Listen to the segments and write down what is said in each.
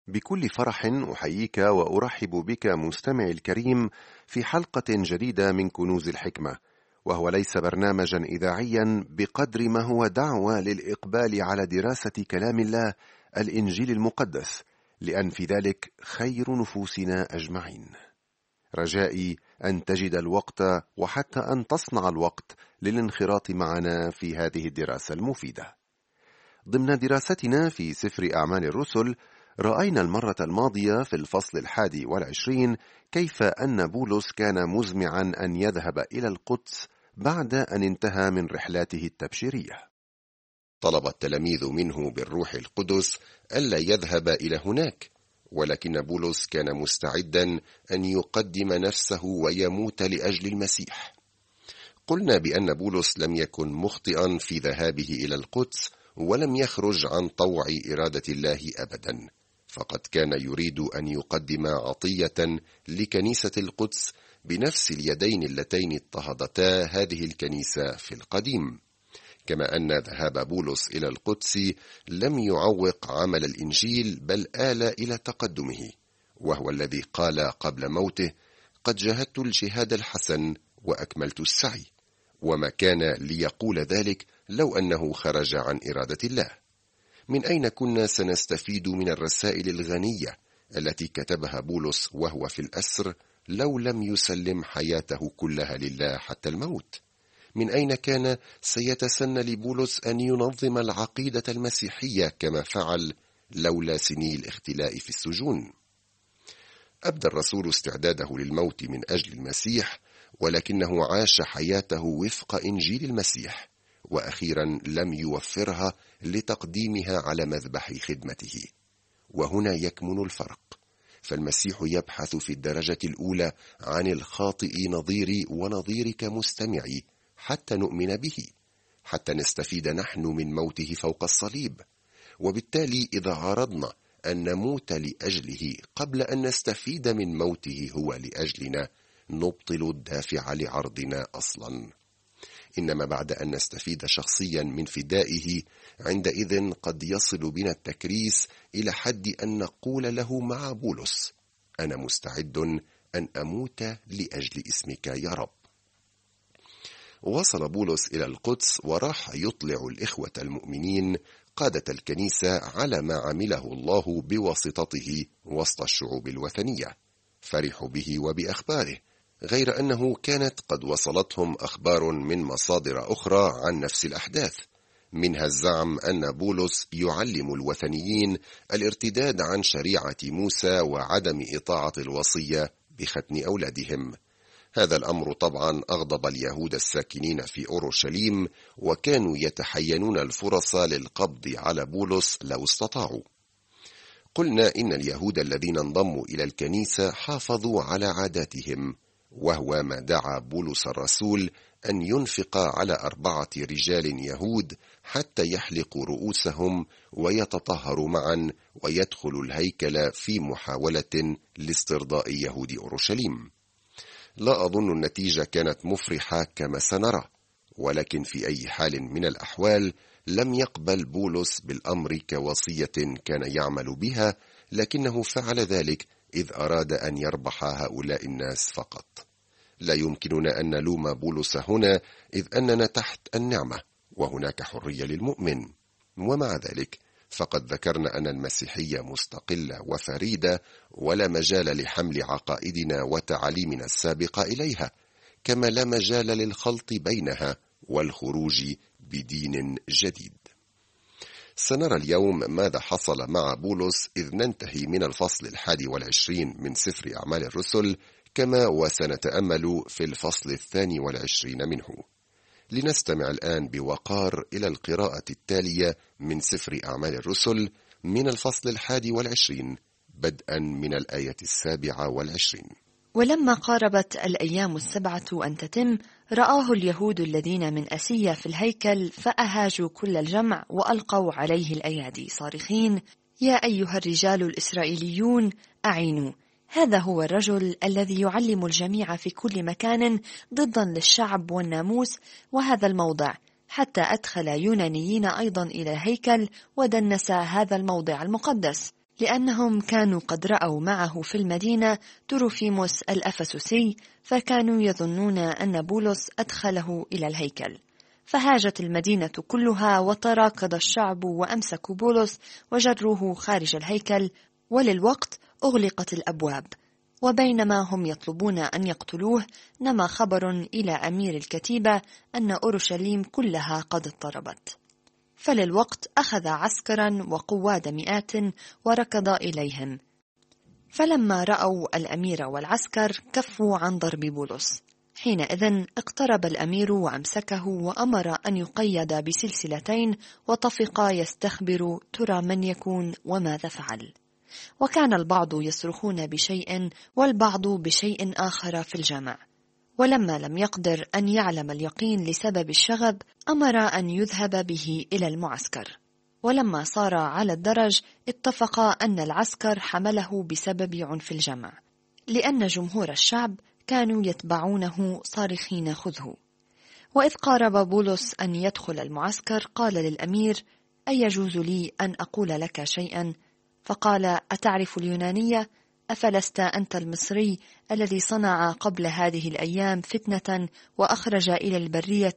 بكل فرح أحييك وأرحب بك مستمعي الكريم في حلقة جديدة من كنوز الحكمة، وهو ليس برنامجا إذاعيا بقدر ما هو دعوة للإقبال على دراسة كلام الله الإنجيل المقدس، لأن في ذلك خير نفوسنا أجمعين. رجائي أن تجد الوقت وحتى أن تصنع الوقت للانخراط معنا في هذه الدراسة المفيدة. ضمن دراستنا في سفر أعمال الرسل، رأينا المرة الماضية في الفصل 21 كيف أن بولس كان مزمعا أن يذهب إلى القدس بعد أن انتهى من رحلاته التبشيرية. طلب التلاميذ منه بالروح القدس ألا يذهب إلى هناك، ولكن بولس كان مستعدا أن يقدم نفسه ويموت لأجل المسيح. قلنا بأن بولس لم يكن مخطئا في ذهابه إلى القدس، ولم يخرج عن طوع إرادة الله أبدا، فقد كان يريد أن يقدم عطية لكنيسة القدس بنفس اليدين اللتين اضطهدتا هذه الكنيسة في القديم. كما أن ذهاب بولس إلى القدس لم يعوق عمل الإنجيل، بل آل إلى تقدمه، وهو الذي قال قبل موته: قد جاهدت الجهاد الحسن وأكملت السعي. وما كان ليقول ذلك لو أنه خرج عن إرادة الله. من أين كنا سنستفيد من الرسائل الغنية التي كتبها بولس وهو في الأسر لو لم يسلم حياته كلها لله حتى الموت؟ من أين كان سيتسنى لبولس أن ينظم العقيدة المسيحية كما فعل لولا سني الاختلاء في السجون؟ أبدى الرسول استعداده للموت من أجل المسيح، ولكنه عاش حياته وفق إنجيل المسيح، وأخيرا لم يوفرها لتقديمها على مذبح خدمته. وهنا يكمن الفرق، فالمسيح يبحث في الدرجة الأولى عن الخاطئ نظيري ونظيرك مستمعي حتى نؤمن به، حتى نستفيد نحن من موته فوق الصليب. وبالتالي إذا عرضنا أن نموت لأجله قبل أن نستفيد من موته هو لأجلنا، نبطل الدافع لعرضنا أصلا. إنما بعد أن نستفيد شخصيا من فدائه، عندئذ قد يصل بنا التكريس إلى حد أن نقول له مع بولس: أنا مستعد أن أموت لأجل اسمك يا رب. وصل بولس إلى القدس وراح يطلع الإخوة المؤمنين قادة الكنيسة على ما عمله الله بواسطته وسط الشعوب الوثنية. فرحوا به وبأخباره، غير أنه كانت قد وصلتهم أخبار من مصادر أخرى عن نفس الأحداث، منها الزعم أن بولس يعلم الوثنيين الارتداد عن شريعة موسى وعدم إطاعة الوصية بختن أولادهم. هذا الأمر طبعا أغضب اليهود الساكنين في أورشليم، وكانوا يتحينون الفرص للقبض على بولس لو استطاعوا. قلنا إن اليهود الذين انضموا إلى الكنيسة حافظوا على عاداتهم، وهو ما دعا بولس الرسول أن ينفق على 4 رجال يهود حتى يحلقوا رؤوسهم ويتطهروا معا ويدخلوا الهيكل في محاولة لاسترضاء يهود أورشليم. لا أظن النتيجة كانت مفرحة كما سنرى، ولكن في أي حال من الأحوال لم يقبل بولس بالأمر كوصية كان يعمل بها، لكنه فعل ذلك إذ أراد أن يربح هؤلاء الناس فقط. لا يمكننا أن نلوم بولس هنا، إذ أننا تحت النعمة وهناك حرية للمؤمن. ومع ذلك فقد ذكرنا أن المسيحية مستقلة وفريدة، ولا مجال لحمل عقائدنا وتعاليمنا السابقة إليها، كما لا مجال للخلط بينها والخروج بدين جديد. سنرى اليوم ماذا حصل مع بولس إذ ننتهي من الفصل 21 من سفر أعمال الرسل، كما وسنتأمل في الفصل 22 منه. لنستمع الآن بوقار إلى القراءة التالية من سفر أعمال الرسل من الفصل 21 بدءا من الآية 27. ولما قاربت الأيام 7 أن تتم، رآه اليهود الذين من أسيا في الهيكل، فأهاجوا كل الجمع وألقوا عليه الأيادي صارخين: يا أيها الرجال الإسرائيليون أعينوا، هذا هو الرجل الذي يعلم الجميع في كل مكان ضدا للشعب والناموس وهذا الموضع، حتى أدخل يونانيين أيضا إلى الهيكل ودنس هذا الموضع المقدس. لأنهم كانوا قد رأوا معه في المدينة تروفيموس الأفسسي، فكانوا يظنون أن بولس أدخله إلى الهيكل. فهاجت المدينة كلها وتراكض الشعب وأمسكوا بولس وجروه خارج الهيكل، وللوقت أغلقت الأبواب. وبينما هم يطلبون أن يقتلوه، نما خبر إلى أمير الكتيبة أن أورشليم كلها قد اضطربت. فللوقت أخذ عسكرا وقواد مئات وركض إليهم. فلما رأوا الأمير والعسكر كفوا عن ضرب بولس. حينئذ اقترب الأمير وأمسكه وأمر أن يقيد بسلسلتين، وطفق يستخبر ترى من يكون وماذا فعل. وكان البعض يصرخون بشيء والبعض بشيء آخر في الجمع. ولما لم يقدر أن يعلم اليقين لسبب الشغب، أمر أن يذهب به إلى المعسكر. ولما صار على الدرج، اتفق أن العسكر حمله بسبب عنف الجمع، لأن جمهور الشعب كانوا يتبعونه صارخين خذه. وإذ قارب بولس أن يدخل المعسكر، قال للأمير: أيجوز لي أن أقول لك شيئا؟ فقال: أتعرف اليونانية؟ أفلست أنت المصري الذي صنع قبل هذه الأيام فتنة وأخرج إلى البرية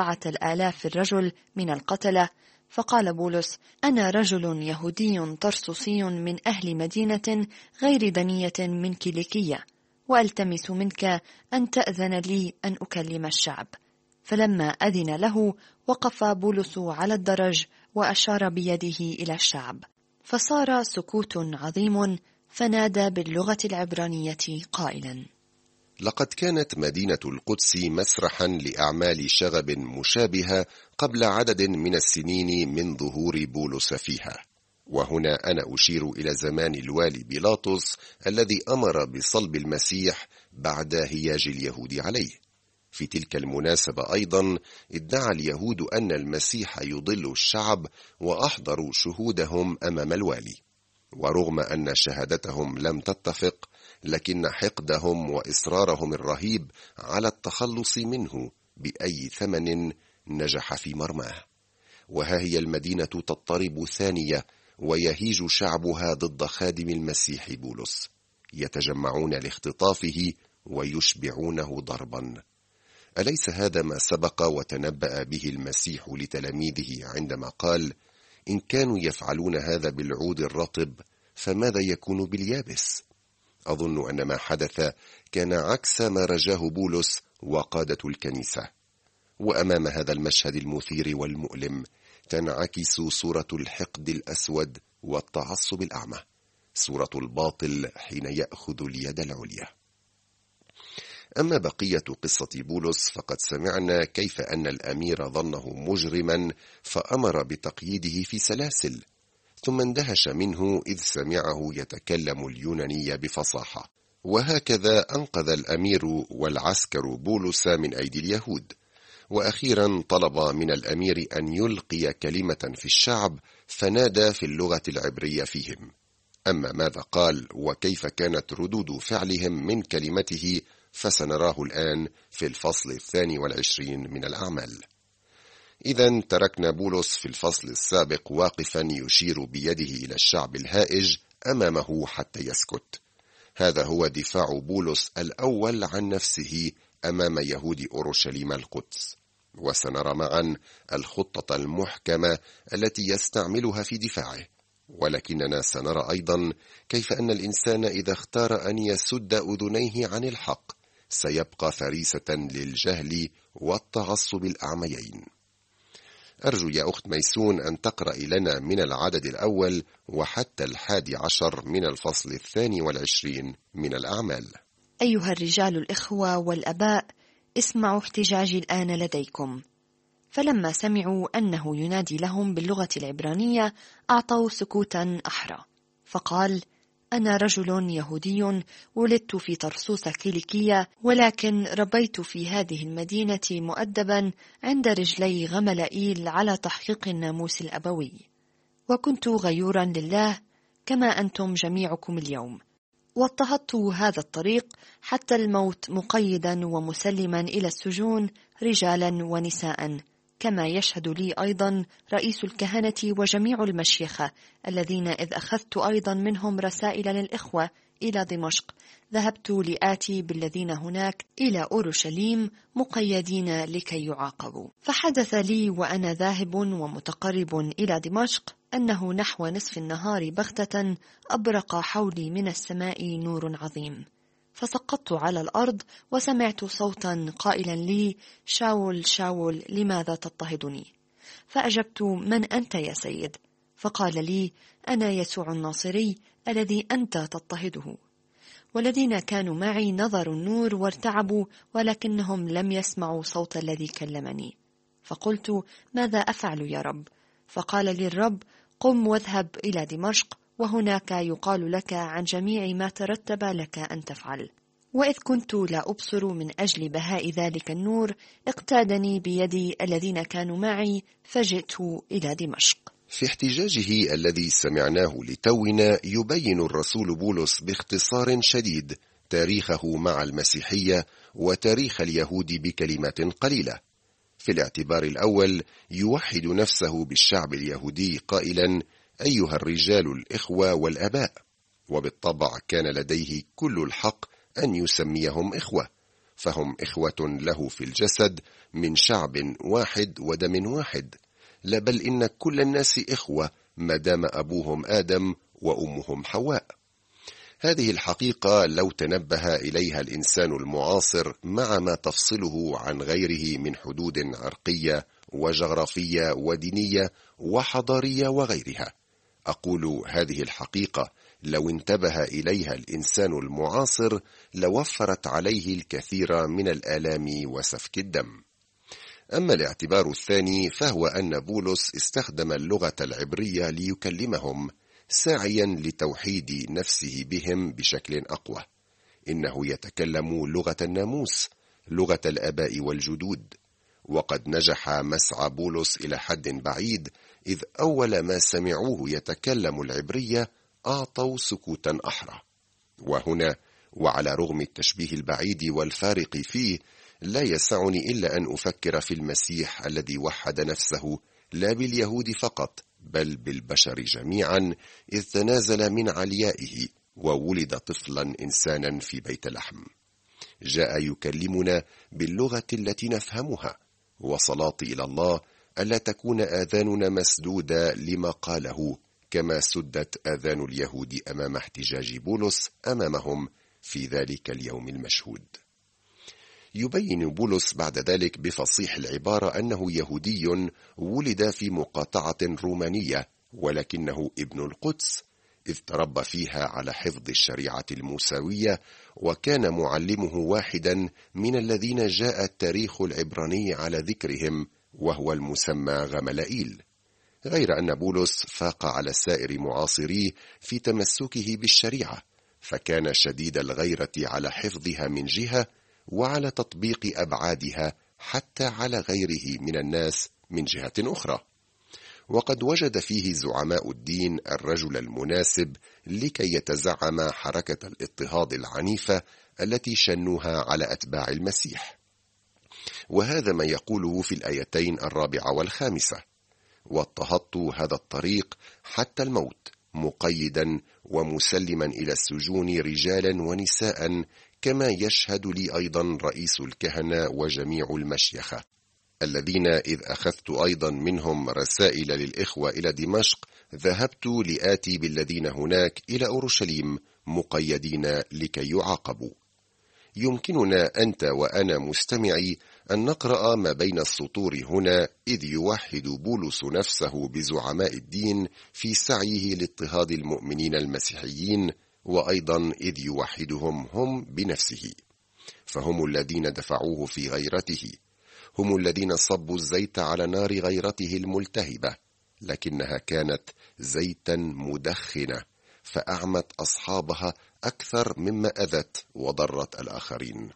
4,000 رجل من القتلة؟ فقال بولس: أنا رجل يهودي طرسوسي من أهل مدينة غير دنية من كيليكية، وألتمس منك أن تأذن لي أن أكلم الشعب. فلما أذن له، وقف بولس على الدرج وأشار بيده إلى الشعب، فصار سكوت عظيم، فنادى باللغة العبرانية قائلا: لقد كانت مدينة القدس مسرحا لأعمال شغب مشابهة قبل عدد من السنين من ظهور بولس فيها. وهنا أنا أشير إلى زمان الوالي بيلاطس الذي أمر بصلب المسيح بعد هياج اليهود عليه. في تلك المناسبة أيضا ادعى اليهود أن المسيح يضل الشعب، وأحضروا شهودهم أمام الوالي. ورغم أن شهادتهم لم تتفق، لكن حقدهم وإصرارهم الرهيب على التخلص منه بأي ثمن نجح في مرماه. وها هي المدينة تضطرب ثانية، ويهيج شعبها ضد خادم المسيح بولس، يتجمعون لاختطافه ويشبعونه ضربا. أليس هذا ما سبق وتنبأ به المسيح لتلاميذه عندما قال: إن كانوا يفعلون هذا بالعود الرطب، فماذا يكون باليابس؟ أظن أن ما حدث كان عكس ما رجاه بولس وقادة الكنيسة. وأمام هذا المشهد المثير والمؤلم تنعكس صورة الحقد الأسود والتعصب الأعمى، صورة الباطل حين يأخذ اليد العليا. أما بقية قصة بولس فقد سمعنا كيف أن الأمير ظنه مجرما فأمر بتقييده في سلاسل، ثم اندهش منه إذ سمعه يتكلم اليونانية بفصاحة. وهكذا أنقذ الأمير والعسكر بولس من أيدي اليهود. وأخيرا طلب من الأمير أن يلقي كلمة في الشعب، فنادى في اللغة العبرية فيهم. أما ماذا قال وكيف كانت ردود فعلهم من كلمته فسنراه الآن في الفصل 22 من الأعمال. إذن تركنا بولس في الفصل السابق واقفا يشير بيده إلى الشعب الهائج أمامه حتى يسكت. هذا هو دفاع بولس الأول عن نفسه أمام يهود أورشليم القدس. وسنرى معا الخطة المحكمة التي يستعملها في دفاعه. ولكننا سنرى أيضا كيف أن الإنسان إذا اختار أن يسد أذنيه عن الحق سيبقى فريسة للجهل والتعصب الأعميين. أرجو يا أخت ميسون أن تقرأ لنا من العدد الأول وحتى 11 من الفصل 22 من الأعمال. أيها الرجال الإخوة والأباء، اسمعوا احتجاجي الآن لديكم. فلما سمعوا أنه ينادي لهم باللغة العبرانية أعطوا سكوتا أحرى. فقال: أنا رجل يهودي ولدت في طرسوس كيليكية، ولكن ربيت في هذه المدينة مؤدبا عند رجلي غملائيل على تحقيق الناموس الأبوي، وكنت غيورا لله كما أنتم جميعكم اليوم، واضطهدت هذا الطريق حتى الموت، مقيدا ومسلما إلى السجون رجالا ونساء، كما يشهد لي أيضا رئيس الكهنة وجميع المشيخة الذين إذ أخذت أيضا منهم رسائل للإخوة إلى دمشق ذهبت لآتي بالذين هناك إلى أورشليم مقيدين لكي يعاقبوا. فحدث لي وأنا ذاهب ومتقرب إلى دمشق أنه نحو نصف النهار بغتة أبرق حولي من السماء نور عظيم، فسقطت على الأرض وسمعت صوتا قائلا لي: شاول شاول لماذا تضطهدني؟ فأجبت: من أنت يا سيد؟ فقال لي: أنا يسوع الناصري الذي أنت تضطهده. والذين كانوا معي نظروا النور وارتعبوا، ولكنهم لم يسمعوا صوت الذي كلمني. فقلت: ماذا أفعل يا رب؟ فقال لي الرب: قم واذهب إلى دمشق، وهناك يقال لك عن جميع ما ترتب لك أن تفعل. وإذ كنت لا أبصر من أجل بهاء ذلك النور، اقتادني بيدي الذين كانوا معي، فجئت إلى دمشق. في احتجاجه الذي سمعناه لتونا يبين الرسول بولس باختصار شديد تاريخه مع المسيحية وتاريخ اليهود بكلمات قليلة. في الاعتبار الأول يوحد نفسه بالشعب اليهودي قائلا: أيها الرجال الإخوة والأباء، وبالطبع كان لديه كل الحق أن يسميهم إخوة، فهم إخوة له في الجسد من شعب واحد ودم واحد، لا بل إن كل الناس إخوة ما دام أبوهم آدم وأمهم حواء. هذه الحقيقة لو تنبه إليها الإنسان المعاصر مع ما تفصله عن غيره من حدود عرقية وجغرافية ودينية وحضارية وغيرها، أقول هذه الحقيقة لو انتبه إليها الإنسان المعاصر لوفرت عليه الكثير من الآلام وسفك الدم. أما الاعتبار الثاني فهو أن بولس استخدم اللغة العبرية ليكلمهم، ساعيا لتوحيد نفسه بهم بشكل أقوى. إنه يتكلم لغة الناموس، لغة الآباء والجدود. وقد نجح مسعى بولس إلى حد بعيد، إذ أول ما سمعوه يتكلم العبرية أعطوا سكوتا أحرى. وهنا وعلى رغم التشبيه البعيد والفارق فيه، لا يسعني إلا أن أفكر في المسيح الذي وحد نفسه لا باليهود فقط بل بالبشر جميعا، إذ تنازل من عليائه وولد طفلا إنسانا في بيت لحم. جاء يكلمنا باللغة التي نفهمها، وصلاتي إلى الله ألا تكون آذاننا مسدودة لما قاله، كما سدت آذان اليهود أمام احتجاج بولس أمامهم في ذلك اليوم المشهود. يبين بولس بعد ذلك بفصيح العبارة أنه يهودي ولد في مقاطعة رومانية، ولكنه ابن القدس، إذ تربى فيها على حفظ الشريعة الموسوية، وكان معلمه واحدا من الذين جاء التاريخ العبراني على ذكرهم، وهو المسمى غملائيل. غير أن بولس فاق على سائر معاصريه في تمسكه بالشريعة، فكان شديد الغيرة على حفظها من جهة، وعلى تطبيق أبعادها حتى على غيره من الناس من جهة أخرى. وقد وجد فيه زعماء الدين الرجل المناسب لكي يتزعم حركة الاضطهاد العنيفة التي شنوها على أتباع المسيح. وهذا ما يقوله في الآيتين 4 و5: واضطهدت هذا الطريق حتى الموت، مقيدا ومسلما إلى السجون رجالا ونساء، كما يشهد لي أيضا رئيس الكهنة وجميع المشيخة، الذين إذ أخذت أيضا منهم رسائل للإخوة إلى دمشق ذهبت لآتي بالذين هناك إلى أورشليم مقيدين لكي يعاقبوا. يمكننا أنت وأنا مستمعي أن نقرأ ما بين السطور هنا، إذ يوحد بولس نفسه بزعماء الدين في سعيه لاضطهاد المؤمنين المسيحيين، وأيضا إذ يوحدهم هم بنفسه، فهم الذين دفعوه في غيرته، هم الذين صبوا الزيت على نار غيرته الملتهبة، لكنها كانت زيتا مدخنة فأعمت أصحابها أكثر مما أذت وضرت الآخرين.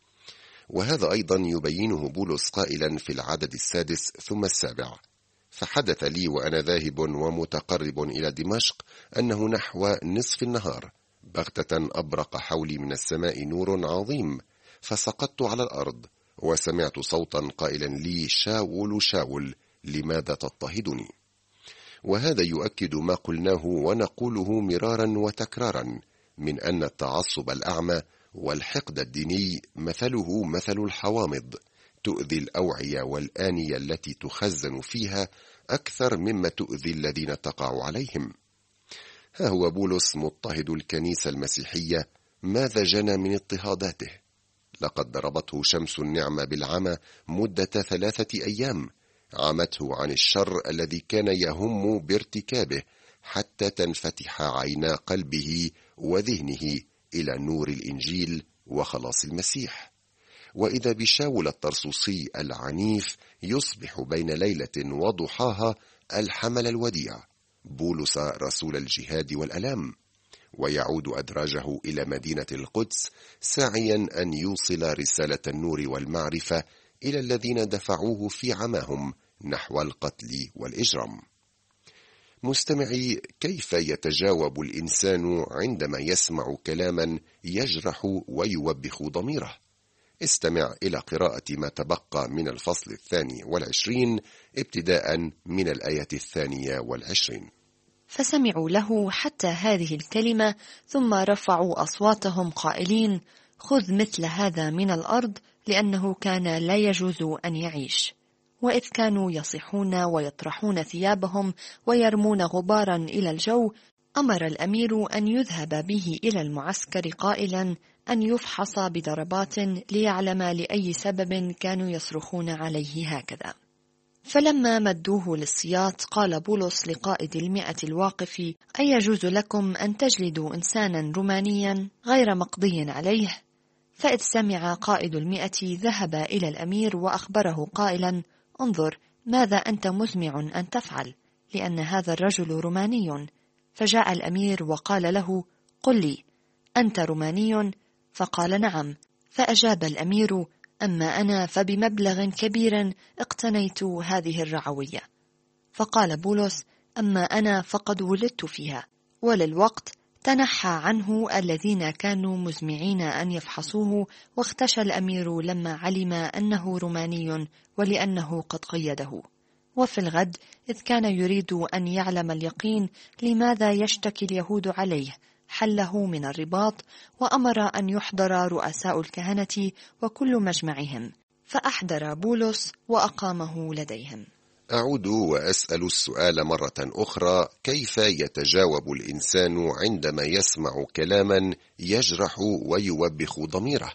وهذا أيضا يبينه بولس قائلا في العدد 6 ثم 7: فحدث لي وأنا ذاهب ومتقرب إلى دمشق أنه نحو نصف النهار بغتة أبرق حولي من السماء نور عظيم، فسقطت على الأرض وسمعت صوتا قائلا لي: شاول شاول، لماذا تضطهدني؟ وهذا يؤكد ما قلناه ونقوله مرارا وتكرارا من أن التعصب الأعمى والحقد الديني مثله مثل الحوامض، تؤذي الأوعية والآنية التي تخزن فيها أكثر مما تؤذي الذين تقع عليهم. ها هو بولس مضطهد الكنيسة المسيحية، ماذا جنى من اضطهاداته؟ لقد ضربته شمس النعمة بالعمى مدة 3 أيام، عمته عن الشر الذي كان يهم بارتكابه حتى تنفتح عينا قلبه وذهنه إلى نور الإنجيل وخلاص المسيح. وإذا بشاول الطرسوسي العنيف يصبح بين ليلة وضحاها الحمل الوديع، بولس رسول الجهاد والألام، ويعود أدراجه إلى مدينة القدس ساعيا أن يوصل رسالة النور والمعرفة إلى الذين دفعوه في عماهم نحو القتل والإجرام. مستمعي، كيف يتجاوب الإنسان عندما يسمع كلاما يجرح ويوبخ ضميره؟ استمع إلى قراءة ما تبقى من الفصل 22 ابتداء من الآية 22. فسمعوا له حتى هذه الكلمة، ثم رفعوا أصواتهم قائلين: خذ مثل هذا من الأرض، لأنه كان لا يجوز أن يعيش. وإذ كانوا يصيحون ويطرحون ثيابهم ويرمون غبارا إلى الجو، أمر الأمير أن يذهب به إلى المعسكر قائلا أن يفحص بضربات ليعلم لأي سبب كانوا يصرخون عليه هكذا. فلما مدوه للسياط قال بولس لقائد 100 الواقف: أيجوز لكم أن تجلدوا إنسانا رومانيا غير مقضي عليه؟ فإذ سمع قائد 100 ذهب إلى الأمير وأخبره قائلا: انظر ماذا أنت مزمع أن تفعل، لأن هذا الرجل روماني. فجاء الأمير وقال له: قل لي، أنت روماني؟ فقال: نعم. فأجاب الأمير: أما أنا فبمبلغ كبير اقتنيت هذه الرعوية. فقال بولس: أما أنا فقد ولدت فيها. وللوقت تنحى عنه الذين كانوا مزمعين أن يفحصوه، واختشى الأمير لما علم أنه روماني ولأنه قد قيده. وفي الغد إذ كان يريد أن يعلم اليقين لماذا يشتكي اليهود عليه، حله من الرباط، وأمر أن يحضر رؤساء الكهنة وكل مجمعهم، فأحضر بولس وأقامه لديهم. أعود وأسأل السؤال مرة أخرى: كيف يتجاوب الإنسان عندما يسمع كلاما يجرح ويوبخ ضميره؟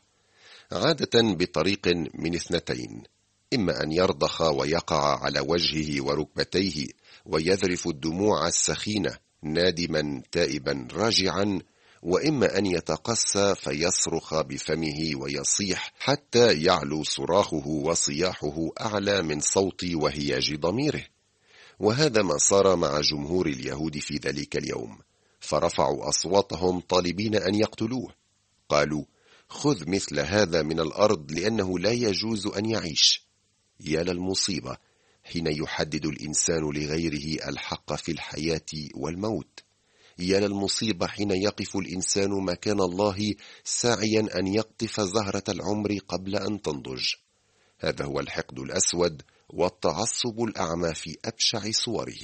عادة بطريق من 2: إما أن يرضخ ويقع على وجهه وركبتيه ويذرف الدموع السخينة نادما تائبا راجعا، وإما أن يتقسى فيصرخ بفمه ويصيح حتى يعلو صراخه وصياحه أعلى من صوت وهياج ضميره. وهذا ما صار مع جمهور اليهود في ذلك اليوم، فرفعوا أصواتهم طالبين أن يقتلوه. قالوا: خذ مثل هذا من الأرض، لأنه لا يجوز أن يعيش. يا للمصيبة حين يحدد الإنسان لغيره الحق في الحياة والموت. يا للمصيبة حين يقف الإنسان مكان الله ساعيا أن يقطف زهرة العمر قبل أن تنضج. هذا هو الحقد الأسود والتعصب الأعمى في أبشع صوره.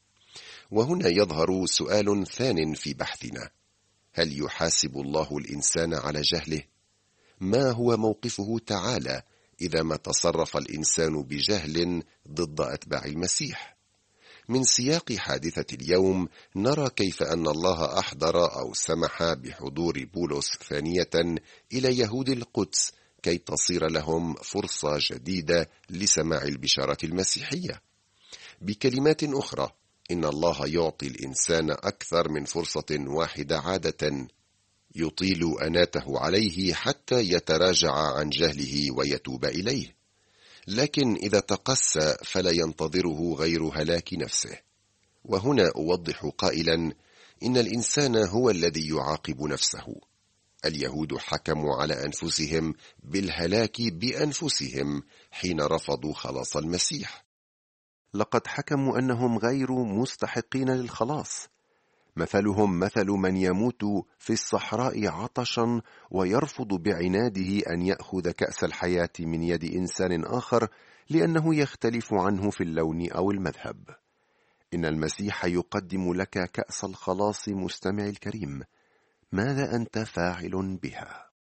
وهنا يظهر سؤال ثان في بحثنا: هل يحاسب الله الإنسان على جهله؟ ما هو موقفه تعالى إذا ما تصرف الإنسان بجهل ضد أتباع المسيح؟ من سياق حادثة اليوم نرى كيف أن الله أحضر أو سمح بحضور بولس ثانية إلى يهود القدس كي تصير لهم فرصة جديدة لسماع البشارة المسيحية. بكلمات أخرى، إن الله يعطي الإنسان أكثر من فرصة واحدة عادة، يطيل أناته عليه حتى يتراجع عن جهله ويتوب إليه. لكن إذا تقسى فلا ينتظره غير هلاك نفسه. وهنا أوضح قائلا: إن الإنسان هو الذي يعاقب نفسه. اليهود حكموا على أنفسهم بالهلاك بأنفسهم حين رفضوا خلاص المسيح. لقد حكموا أنهم غير مستحقين للخلاص، مثلهم مثل من يموت في الصحراء عطشا ويرفض بعناده أن يأخذ كأس الحياة من يد إنسان آخر لأنه يختلف عنه في اللون أو المذهب. إن المسيح يقدم لك كأس الخلاص مستمع الكريم، ماذا أنت فاعل بها؟